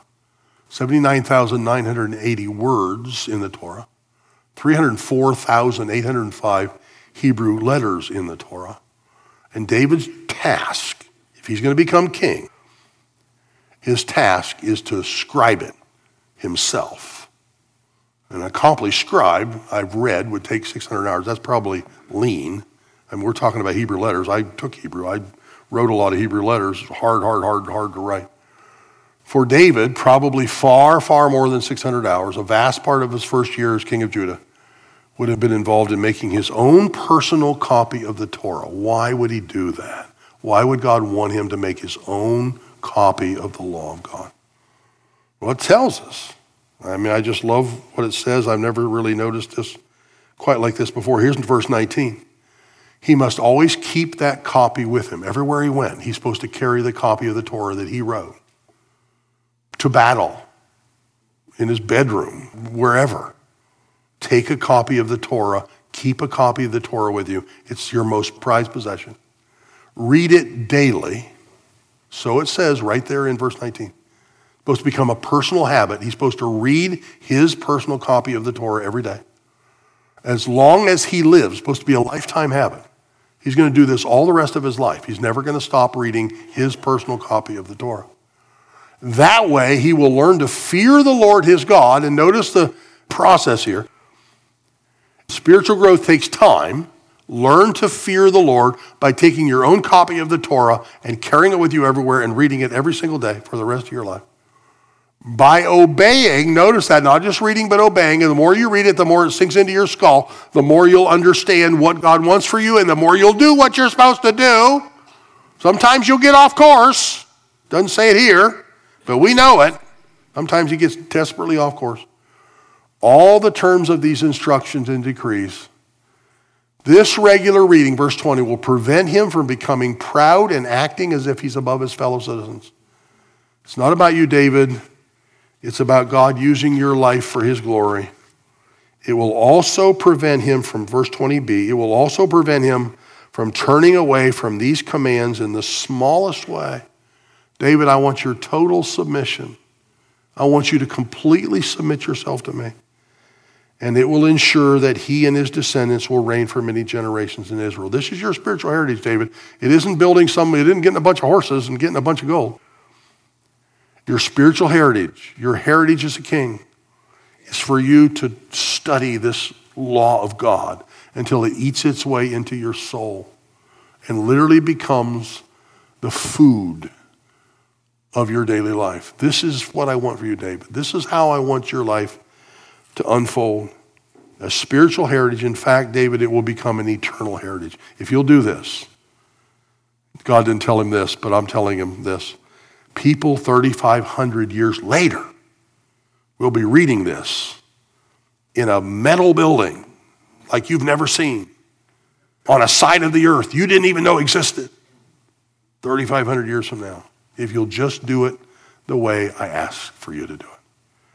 79,980 words in the Torah, 304,805 Hebrew letters in the Torah. And David's task, if he's going to become king, his task is to scribe it himself. An accomplished scribe, I've read, would take 600 hours. That's probably lean. I mean, we're talking about Hebrew letters. I took Hebrew. I wrote a lot of Hebrew letters. Hard to write. For David, probably far, far more than 600 hours, a vast part of his first year as king of Judah, would have been involved in making his own personal copy of the Torah. Why would he do that? Why would God want him to make his own copy of the law of God? Well, it tells us. I mean, I just love what it says. I've never really noticed this quite like this before. Here's verse 19. He must always keep that copy with him. Everywhere he went, he's supposed to carry the copy of the Torah that he wrote to battle, in his bedroom, wherever. Take a copy of the Torah. Keep a copy of the Torah with you. It's your most prized possession. Read it daily. So it says right there in verse 19. It's supposed to become a personal habit. He's supposed to read his personal copy of the Torah every day. As long as he lives, it's supposed to be a lifetime habit. He's going to do this all the rest of his life. He's never going to stop reading his personal copy of the Torah. That way, he will learn to fear the Lord his God. And notice the process here. Spiritual growth takes time. Learn to fear the Lord by taking your own copy of the Torah and carrying it with you everywhere and reading it every single day for the rest of your life. By obeying, notice that, not just reading, but obeying. And the more you read it, the more it sinks into your skull, the more you'll understand what God wants for you, and the more you'll do what you're supposed to do. Sometimes you'll get off course. Doesn't say it here, but we know it. Sometimes he gets desperately off course. All the terms of these instructions and decrees, this regular reading, verse 20, will prevent him from becoming proud and acting as if he's above his fellow citizens. It's not about you, David. It's about God using your life for his glory. It will also prevent him from, verse 20b, it will also prevent him from turning away from these commands in the smallest way. David, I want your total submission. I want you to completely submit yourself to me. And it will ensure that he and his descendants will reign for many generations in Israel. This is your spiritual heritage, David. It isn't building something, it isn't getting a bunch of horses and getting a bunch of gold. Your spiritual heritage, your heritage as a king, is for you to study this law of God until it eats its way into your soul and literally becomes the food of your daily life. This is what I want for you, David. This is how I want your life to unfold. A spiritual heritage. In fact, David, it will become an eternal heritage. If you'll do this, God didn't tell him this, but I'm telling him this. People 3,500 years later will be reading this in a metal building like you've never seen, on a side of the earth you didn't even know existed, 3,500 years from now, if you'll just do it the way I ask for you to do it.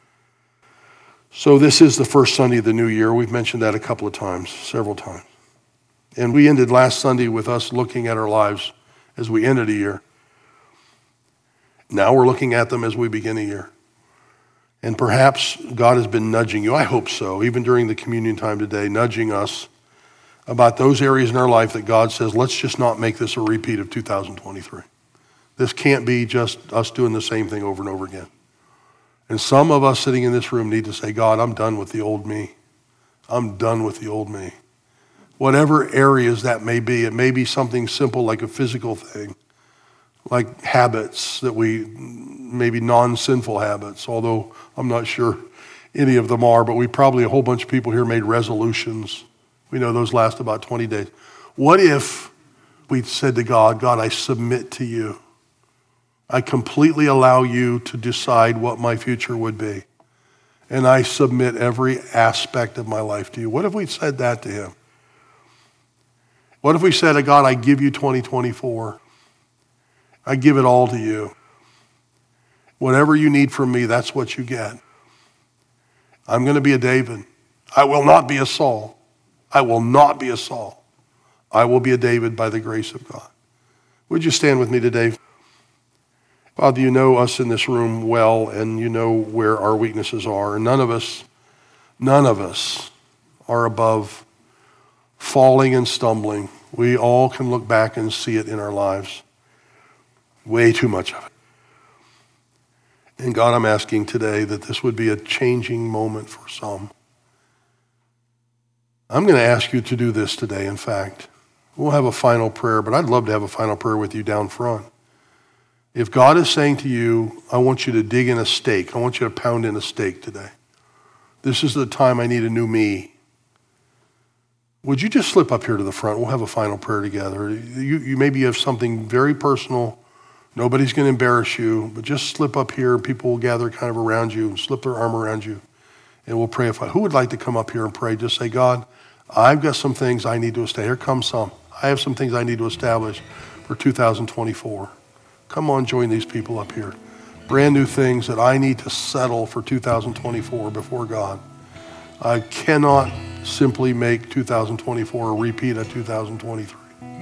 So this is the first Sunday of the new year. We've mentioned that a couple of times, several times. And we ended last Sunday with us looking at our lives as we ended a year. Now we're looking at them as we begin a year. And perhaps God has been nudging you, I hope so, even during the communion time today, nudging us about those areas in our life that God says, let's just not make this a repeat of 2023. This can't be just us doing the same thing over and over again. And some of us sitting in this room need to say, God, I'm done with the old me. I'm done with the old me. Whatever areas that may be, it may be something simple like a physical thing, like habits that we, maybe non-sinful habits, although I'm not sure any of them are, but we probably, a whole bunch of people here made resolutions. We know those last about 20 days. What if we said to God, God, I submit to you. I completely allow you to decide what my future would be. And I submit every aspect of my life to you. What if we said that to him? What if we said, God, I give you 2024. I give it all to you. Whatever you need from me, that's what you get. I'm going to be a David. I will not be a Saul. I will not be a Saul. I will be a David by the grace of God. Would you stand with me today? Father, you know us in this room well, and you know where our weaknesses are. And none of us are above falling and stumbling. We all can look back and see it in our lives. Way too much of it. And God, I'm asking today that this would be a changing moment for some. I'm going to ask you to do this today, in fact. We'll have a final prayer, but I'd love to have a final prayer with you down front. If God is saying to you, I want you to dig in a stake, I want you to pound in a stake today. This is the time I need a new me. Would you just slip up here to the front? We'll have a final prayer together. You maybe have something very personal. Nobody's going to embarrass you, but just slip up here and people will gather kind of around you and slip their arm around you. And we'll pray. Who would like to come up here and pray? Just say, God, I've got some things I need to establish. Here comes some. I have some things I need to establish for 2024. Come on, join these people up here. Brand new things that I need to settle for 2024 before God. I cannot simply make 2024 a repeat of 2023.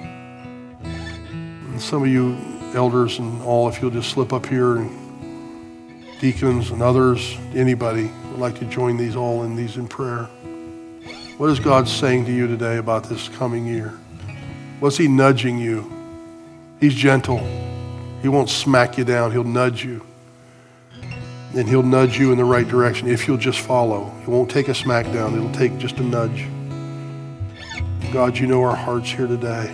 And some of you elders and all, if you'll just slip up here, and deacons and others, anybody would like to join these all in these in prayer. What is God saying to you today about this coming year? What's he nudging you? He's gentle. He won't smack you down. He'll nudge you. And he'll nudge you in the right direction if you'll just follow. He won't take a smack down. It'll take just a nudge. God, you know our hearts here today.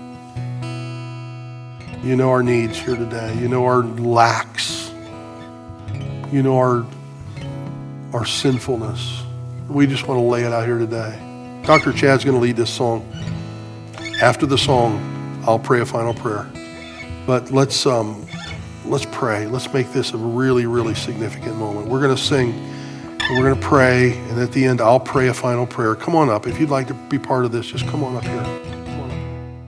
You know our needs here today. You know our lacks. You know our sinfulness. We just want to lay it out here today. Dr. Chad's going to lead this song. After the song, I'll pray a final prayer. But let's pray. Let's make this a really, really significant moment. We're going to sing, and we're going to pray, and at the end, I'll pray a final prayer. Come on up. If you'd like to be part of this, just come on up here. Come on up.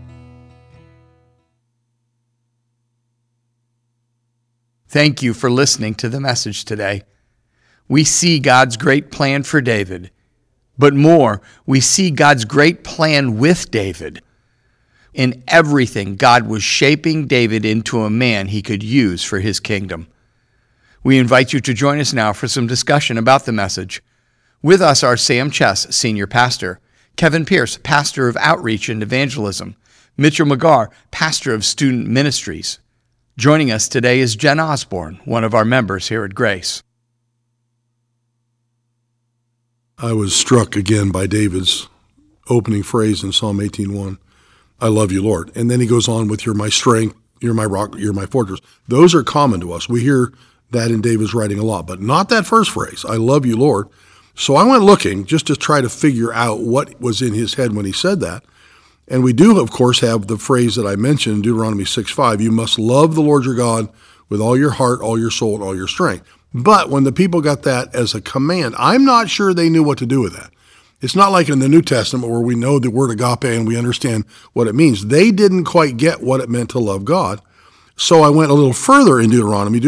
Thank you for listening to the message today. We see God's great plan for David, but more, we see God's great plan with David. In everything, God was shaping David into a man he could use for his kingdom. We invite you to join us now for some discussion about the message. With us are Sam Chess, Senior Pastor, Kevin Pierce, Pastor of Outreach and Evangelism, Mitchell McGarr, Pastor of Student Ministries. Joining us today is Jen Osborne, one of our members here at Grace.
I was struck again by David's opening phrase in Psalm 18:1. I love you, Lord. And then he goes on with, you're my strength, you're my rock, you're my fortress. Those are common to us. We hear that in David's writing a lot, but not that first phrase, I love you, Lord. So I went looking just to try to figure out what was in his head when he said that. And we do, of course, have the phrase that I mentioned, Deuteronomy 6:5, you must love the Lord your God with all your heart, all your soul, and all your strength. But when the people got that as a command, I'm not sure they knew what to do with that. It's not like in the New Testament where we know the word agape and we understand what it means. They didn't quite get what it meant to love God. So I went a little further in Deuteronomy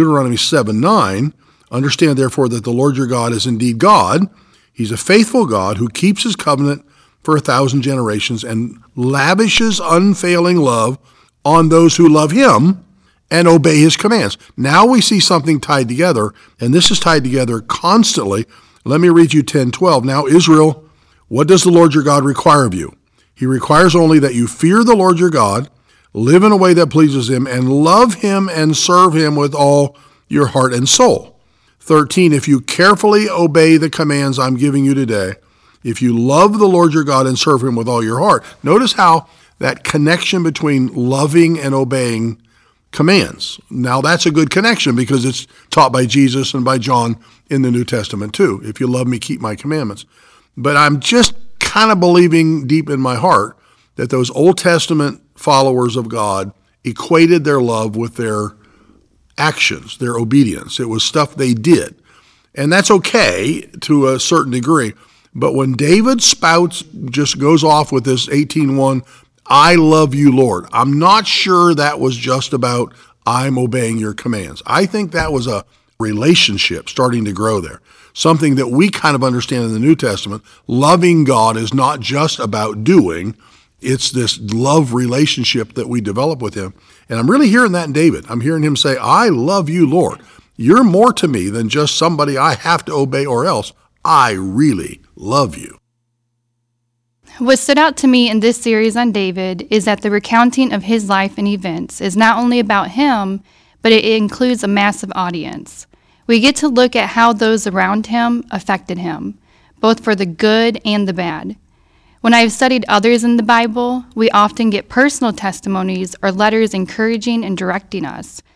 7:9. Understand therefore that the Lord your God is indeed God. He's a faithful God who keeps his covenant for 1,000 generations and lavishes unfailing love on those who love him and obey his commands. Now we see something tied together, and this is tied together constantly. Let me read you 10:12. Now Israel, what does the Lord your God require of you? He requires only that you fear the Lord your God, live in a way that pleases him, and love him and serve him with all your heart and soul. 13, if you carefully obey the commands I'm giving you today, if you love the Lord your God and serve him with all your heart. Notice how that connection between loving and obeying commands. Now that's a good connection because it's taught by Jesus and by John in the New Testament too. If you love me, keep my commandments. But I'm just kind of believing deep in my heart that those Old Testament followers of God equated their love with their actions, their obedience. It was stuff they did. And that's okay to a certain degree. But when David spouts, just goes off with this 18:1, I love you, Lord, I'm not sure that was just about I'm obeying your commands. I think that was a relationship starting to grow there. Something that we kind of understand in the New Testament. Loving God is not just about doing. It's this love relationship that we develop with him. And I'm really hearing that in David. I'm hearing him say, I love you, Lord. You're more to me than just somebody I have to obey or else. I really love you.
What stood out to me in this series on David is that the recounting of his life and events is not only about him, but it includes a massive audience. We get to look at how those around him affected him, both for the good and the bad. When I've studied others in the Bible, we often get personal testimonies or letters encouraging and directing us.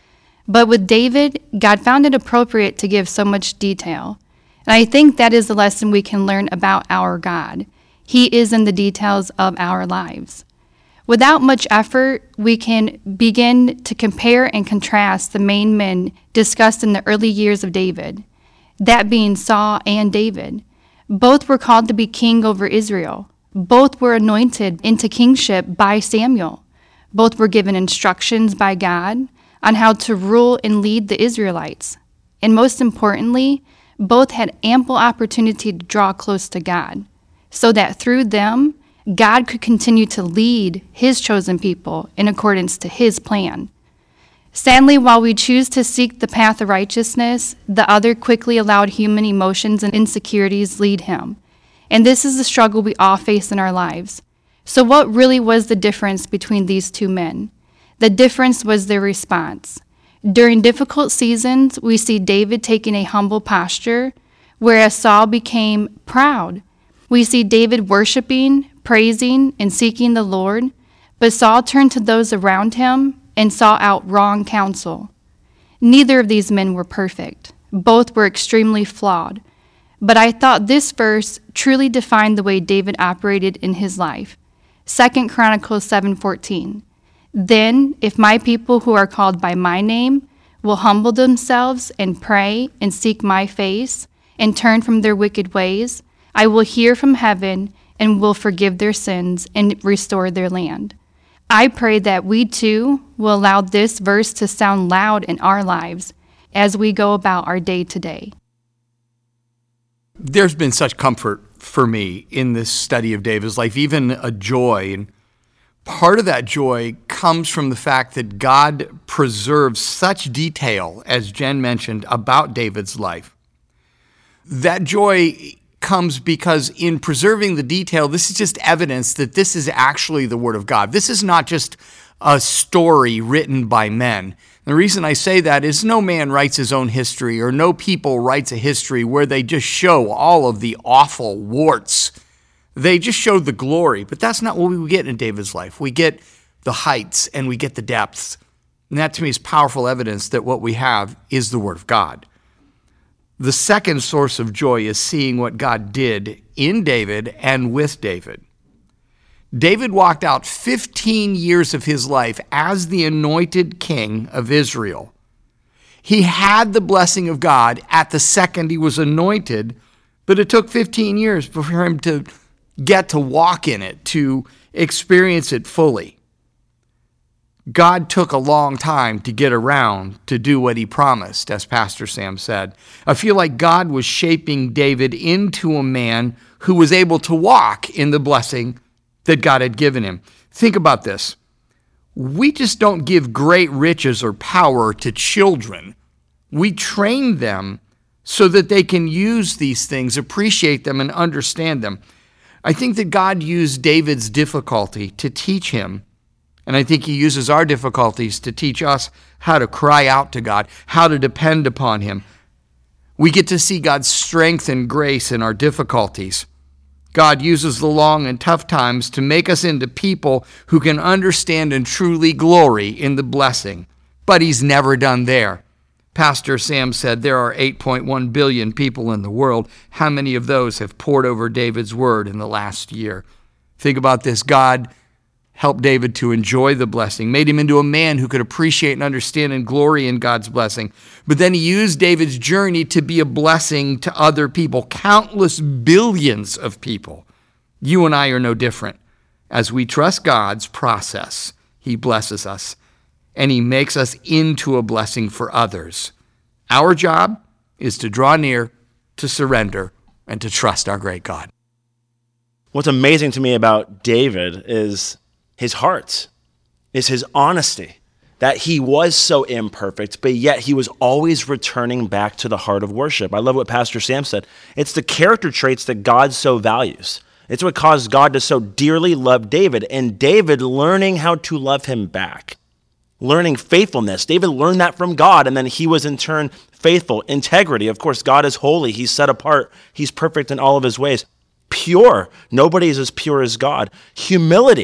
But with David, God found it appropriate to give so much detail. And I think that is the lesson we can learn about our God. He is in the details of our lives. Without much effort, we can begin to compare and contrast the main men discussed in the early years of David, that being Saul and David. Both were called to be king over Israel. Both were anointed into kingship by Samuel. Both were given instructions by God on how to rule and lead the Israelites. And most importantly, both had ample opportunity to draw close to God, so that through them, God could continue to lead his chosen people in accordance to his plan. Sadly, while we choose to seek the path of righteousness, the other quickly allowed human emotions and insecurities lead him. And this is the struggle we all face in our lives. So what really was the difference between these two men? The difference was their response. During difficult seasons, we see David taking a humble posture, whereas Saul became proud. We see David worshiping, praising, and seeking the Lord, but Saul turned to those around him and sought out wrong counsel. Neither of these men were perfect. Both were extremely flawed. But I thought this verse truly defined the way David operated in his life. 2 Chronicles 7:14. Then, if my people who are called by my name will humble themselves and pray and seek my face and turn from their wicked ways, I will hear from heaven and will forgive their sins and restore their land. I pray that we too will allow this verse to sound loud in our lives as we go about our day to day.
There's been such comfort for me in this study of David's life, even a joy. And part of that joy comes from the fact that God preserves such detail, as Jen mentioned, about David's life. That joy comes because in preserving the detail, this is just evidence that this is actually the Word of God. This is not just a story written by men. The reason I say that is no man writes his own history, or no people writes a history where they just show all of the awful warts. They just show the glory, but that's not what we get in David's life. We get the heights and we get the depths. And that to me is powerful evidence that what we have is the Word of God. The second source of joy is seeing what God did in David and with David. David walked out 15 years of his life as the anointed king of Israel. He had the blessing of God at the second he was anointed, but it took 15 years for him to get to walk in it, to experience it fully. God took a long time to get around to do what he promised, as Pastor Sam said. I feel like God was shaping David into a man who was able to walk in the blessing that God had given him. Think about this. We just don't give great riches or power to children. We train them so that they can use these things, appreciate them, and understand them. I think that God used David's difficulty to teach him. And I think he uses our difficulties to teach us how to cry out to God, how to depend upon him. We get to see God's strength and grace in our difficulties. God uses the long and tough times to make us into people who can understand and truly glory in the blessing. But he's never done there. Pastor Sam said there are 8.1 billion people in the world. How many of those have pored over David's word in the last year? Think about this. God helped David to enjoy the blessing, made him into a man who could appreciate and understand and glory in God's blessing. But then he used David's journey to be a blessing to other people, countless billions of people. You and I are no different. As we trust God's process, he blesses us, and he makes us into a blessing for others. Our job is to draw near, to surrender, and to trust our great God.
What's amazing to me about David is his heart, is his honesty, that he was so imperfect, but yet he was always returning back to the heart of worship. I love what Pastor Sam said. It's the character traits that God so values. It's what caused God to so dearly love David, and David learning how to love him back, learning faithfulness. David learned that from God, and then he was in turn faithful. Integrity, of course, God is holy. He's set apart. He's perfect in all of his ways. Pure. Nobody is as pure as God. Humility.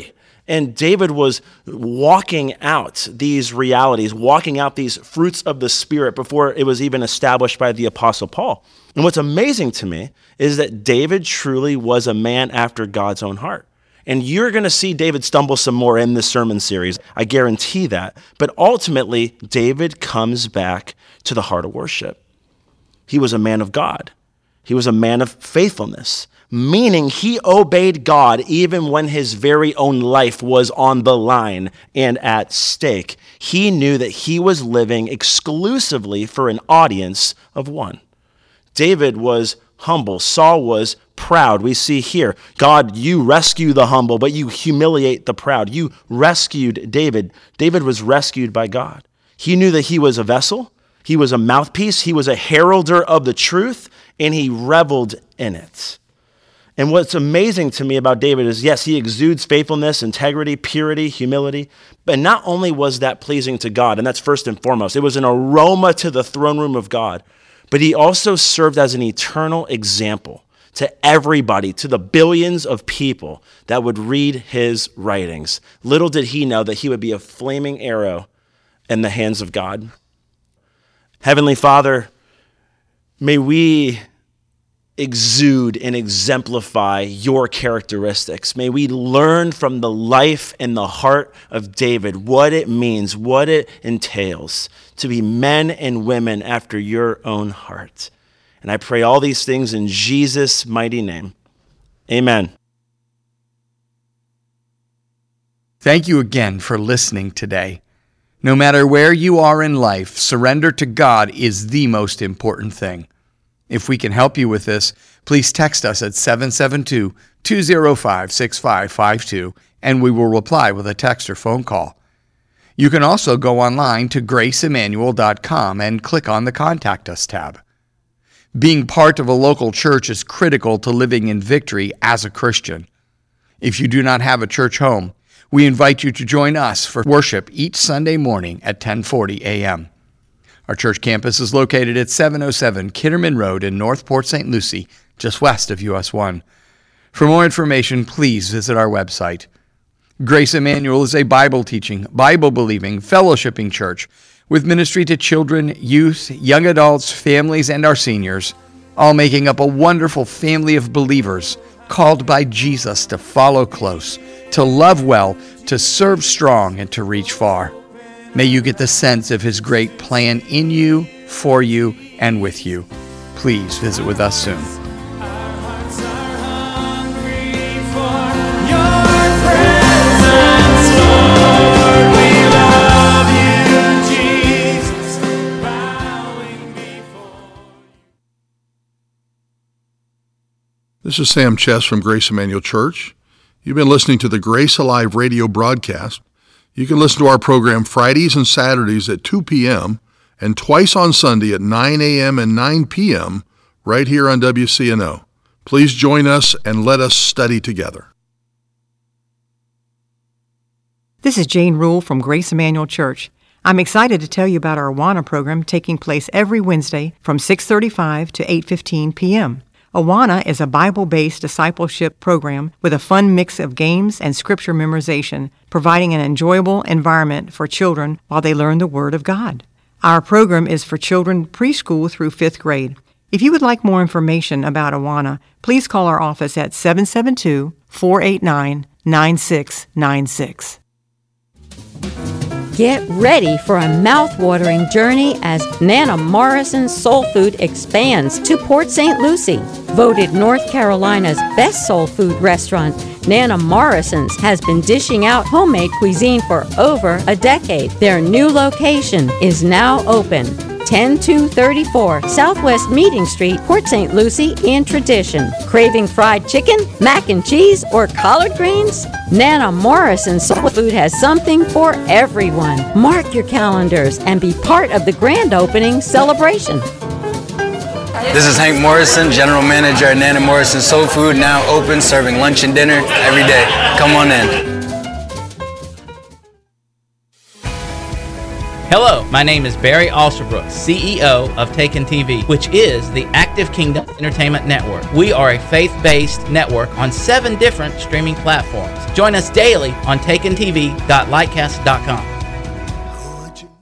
And David was walking out these realities, walking out these fruits of the Spirit before it was even established by the Apostle Paul. And what's amazing to me is that David truly was a man after God's own heart. And you're going to see David stumble some more in this sermon series. I guarantee that. But ultimately, David comes back to the heart of worship. He was a man of God. He was a man of faithfulness, meaning he obeyed God even when his very own life was on the line and at stake. He knew that he was living exclusively for an audience of one. David was humble. Saul was proud. We see here, God, you rescue the humble, but you humiliate the proud. You rescued David. David was rescued by God. He knew that he was a vessel. He was a mouthpiece. He was a heralder of the truth, and he reveled in it. And what's amazing to me about David is, yes, he exudes faithfulness, integrity, purity, humility. But not only was that pleasing to God, and that's first and foremost, it was an aroma to the throne room of God, but he also served as an eternal example to everybody, to the billions of people that would read his writings. Little did he know that he would be a flaming arrow in the hands of God. Heavenly Father, may we exude and exemplify your characteristics. May we learn from the life and the heart of David what it means, what it entails to be men and women after your own heart. And I pray all these things in Jesus' mighty name. Amen.
Thank you again for listening today. No matter where you are in life, surrender to God is the most important thing. If we can help you with this, please text us at 772-205-6552, and we will reply with a text or phone call. You can also go online to graceemmanuel.com and click on the Contact Us tab. Being part of a local church is critical to living in victory as a Christian. If you do not have a church home, we invite you to join us for worship each Sunday morning at 10:40 a.m. Our church campus is located at 707 Kitterman Road in North Port St. Lucie, just west of US 1. For more information, please visit our website. Grace Emmanuel is a Bible-teaching, Bible-believing, fellowshipping church with ministry to children, youth, young adults, families, and our seniors, all making up a wonderful family of believers called by Jesus to follow close, to love well, to serve strong, and to reach far. May you get the sense of his great plan in you, for you, and with you. Please visit with us soon.
This is Sam Chess from Grace Emmanuel Church. You've been listening to the Grace Alive radio broadcast. You can listen to our program Fridays and Saturdays at 2 p.m. and twice on Sunday at 9 a.m. and 9 p.m. right here on WCNO. Please join us and let us study together.
This is Jane Rule from Grace Emmanuel Church. I'm excited to tell you about our Awana program taking place every Wednesday from 6:35 to 8:15 p.m. Awana is a Bible-based discipleship program with a fun mix of games and scripture memorization, providing an enjoyable environment for children while they learn the Word of God. Our program is for children preschool through 5th grade. If you would like more information about Awana, please call our office at 772-489-9696.
Get ready for a mouth-watering journey as Nana Morrison's Soul Food expands to Port St. Lucie. Voted North Carolina's best soul food restaurant, Nana Morrison's has been dishing out homemade cuisine for over a decade. Their new location is now open. 10234 Southwest Meeting Street, Port St. Lucie in tradition. Craving fried chicken, mac and cheese, or collard greens? Nana Morrison's Soul Food has something for everyone. Mark your calendars and be part of the grand opening celebration.
This is Hank Morrison, General Manager at Nana Morrison Soul Food, now open, serving lunch and dinner every day. Come on in.
Hello, my name is Barry Alsterbrook, CEO of Taken TV, which is the Active Kingdom Entertainment Network. We are a faith-based network on 7 different streaming platforms. Join us daily on takentv.lightcast.com.